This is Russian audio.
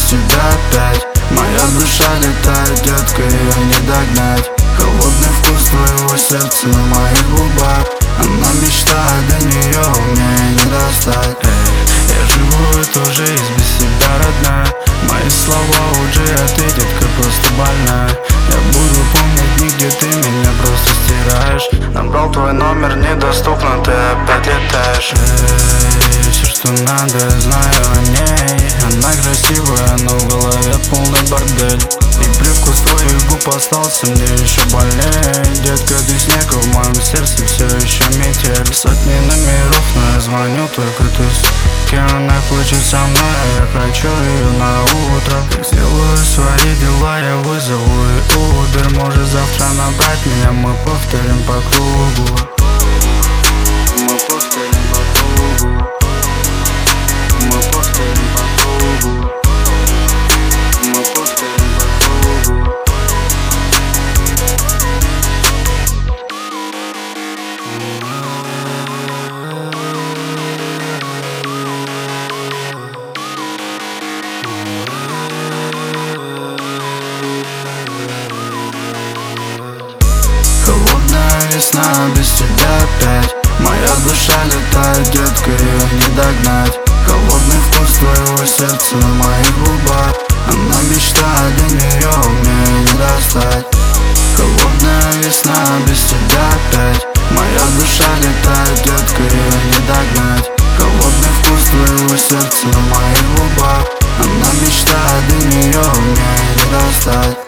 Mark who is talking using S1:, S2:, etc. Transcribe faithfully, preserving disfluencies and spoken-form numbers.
S1: тебя опять. Моя душа летает, детка, ее не догнать. Холодный вкус твоего сердца на моих губах. Она мечтает, до нее мне не достать. Эй, я живу эту жизнь без себя, родная. Мои слова уже ты, детка, просто больная. Я буду помнить дни, где ты меня просто стираешь. Набрал твой номер, недоступно, ты опять летаешь. Эй, все, что надо, я знаю о ней. Она красивая, но в голове полный бордель. И привкус твоих губ остался мне еще больнее. Детка, ты снег, в моем сердце все еще метель. Сотни номеров, но я звоню только ты. С кем она хочет со мной, а я хочу ее на утро. Сделаю свои дела, я вызову и Uber. Может завтра набрать меня, мы повторим по кругу. Мы повторим по кругу. Мы повторим по кругу. Мы повторим по кругу. Холодная весна без тебя опять. Моя душа летает, детка, ее не догнать. Холодный вкус твоего сердца на моих губах. Она мечтает, до нее мне не достать. Холодная весна без тебя опять. Моя душа летает, детка, ее не догнать. Холодный вкус твоего сердца на моих губах. Она мечтает, до нее мне не достать.